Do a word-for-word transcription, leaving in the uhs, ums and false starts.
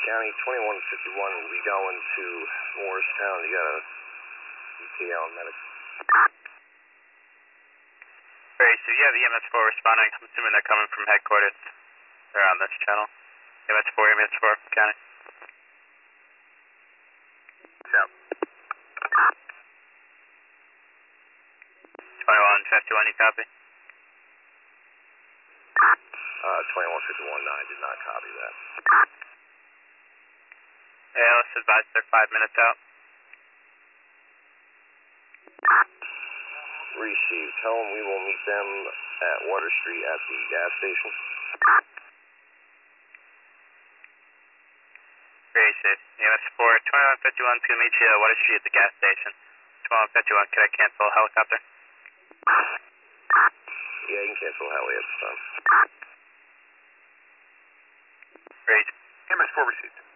County, twenty-one fifty-one will be going to Morristown. You got a E T L and medic. Great, so you have E M S four responding. I'm assuming they're coming from headquarters. They're on this channel. E M S four, E M S four, County. South. twenty-one fifty-one, you copy? Uh, twenty-one fifty-one nine did not copy that. Yeah, let's advise they're five minutes out. Received. Tell them we will meet them at Water Street at the gas station. Great, safe. E M S four, twenty-one fifty-one, to meet you at Water Street at the gas station. twenty-one fifty-one, can I cancel helicopter? Yeah, you can cancel heli at this time. Great. E M S four received.